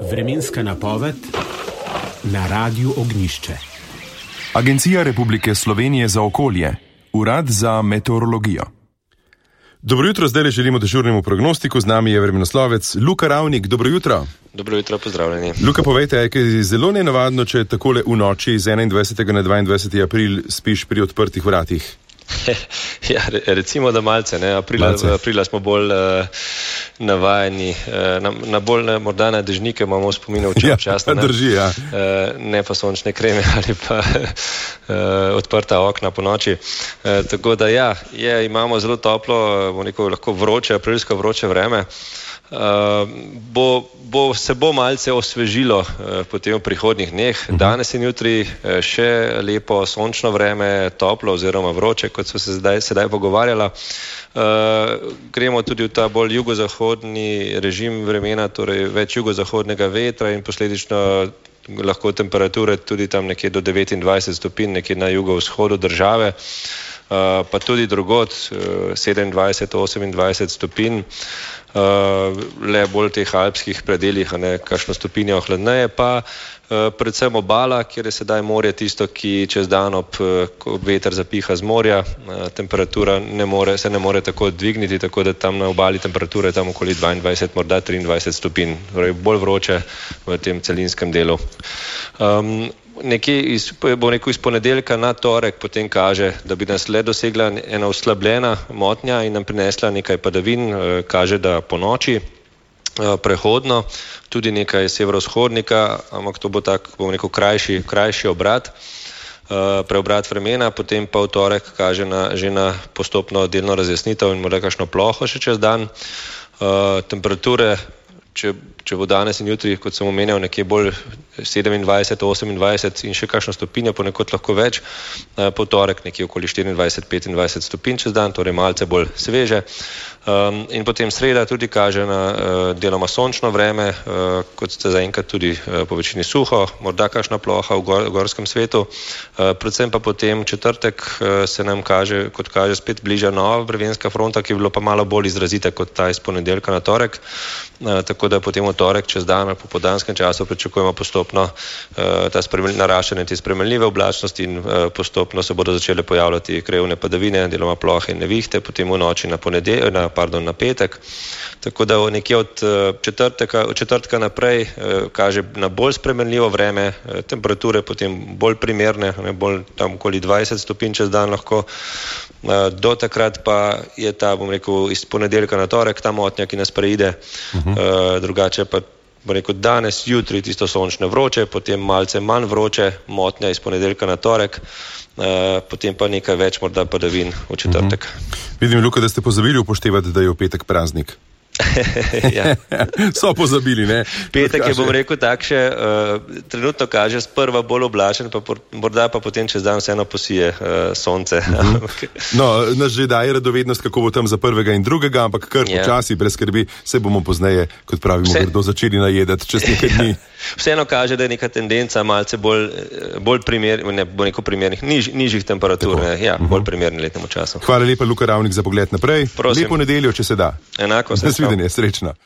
Vremenska napoved na Radiu Ognjišče. Agencija Republike Slovenije za okolje, Urad za meteorologijo. Dobro jutro, zdaj želimo dežurnemu prognostiku. Z nami je vremenoslovec Luka Ravnik. Dobro jutro. Dobro jutro, pozdravljeni. Luka, povejte, je zelo nenavadno, če takole v noči z 21. na 22. april spiš pri odprtih vratih. Ja, recimo, da malce, ne. Aprila smo bolj navajeni, morda na dežnike imamo spomine v čas, ne? Drži, ja. Ne pa sončne kreme ali pa odprta okna po noči. Tako da ja, imamo zelo toplo, lahko vroče, aprilsko vroče vreme. Se bo malce osvežilo potem v prihodnjih dneh. Danes in jutri še lepo sončno vreme, toplo oziroma vroče, kot so se sedaj pogovarjala. Gremo tudi v ta bolj jugozahodni režim vremena, torej več jugozahodnega vetra in posledično lahko temperature tudi tam nekje do 29 stopinj, nekje na jugovzhodu države, pa tudi drugod 27-28 stopinj. Le bolj v teh alpskih predeljih, kakšno stopinjo hladneje, pa predvsem obala, kjer je sedaj morje tisto, ki čez dan ob veter zapiha z morja, temperatura se ne more tako dvigniti, tako da tam na obali temperature tam okoli 22, morda 23 stopinj, torej bolj vroče v tem celinskem delu. Iz ponedeljka na torek potem kaže, da bi nas le dosegla ena oslabljena motnja in nam prinesla nekaj padavin, kaže, da po noči prehodno, tudi nekaj severovzhodnika, ampak to bo krajši obrat, preobrat vremena, potem pa v torek kaže že na postopno delno razjasnitev in morda kakšno ploho še čez dan. Temperature, če bo danes in jutri, kot sem omenjal, nekje bolj 27, 28 in še kakšno stopinjo, ponekod lahko več, po torek nekje okoli 24, 25 stopinj čez dan, torej malce bolj sveže. In potem sreda tudi kaže na deloma sončno vreme, kot ste zaenkrat tudi po večini suho, morda kakšna ploha v gorskem svetu. Predvsem pa potem četrtek se nam kaže spet bliža nova vremenska fronta, ki je bilo pa malo bolj izrazita kot ta iz ponedeljka na torek. Tako da potem v torek čez dan ali po podanskem času pričakujemo postopno naraščanje te spremenljive oblačnosti in postopno se bodo začele pojavljati krajevne padavine, deloma plohe in nevihte, potem v noči na petek. Tako da nekje od četrtka naprej kaže na bolj spremenljivo vreme, temperature potem bolj primerne, bolj tam okoli 20 stopinj čez dan lahko. Do takrat pa je ta, iz ponedeljka na torek ta motnja, ki nas preide, drugače pa danes, jutri tisto sončno vroče, potem malce manj vroče, motnja iz ponedeljka na torek, potem pa nekaj več morda padavin v četrtek. Vidim, Luka, da ste pozabili upoštevati, da je v petek praznik. Ja. So pozabili, ne? Petek je, takše, trenutno kaže sprva bolj oblačen, pa morda pa potem čez dan vseeno posije sonce. No, nas že daje radovednost, kako bo tam za prvega in drugega, ampak kar počasi, brez skrbi, se bomo pozneje, kot pravimo, grdo začeli najedati čez nekaj dni. Vseeno kaže, da je neka tendenca malce bolj primernih, nižjih temperatur, bolj primerni letnemu času. Hvala lepa, Luka Ravnik, za pogled naprej. Prosim. Lepo nedeljo, če se da. Enako se. Nasvidenje, srečno.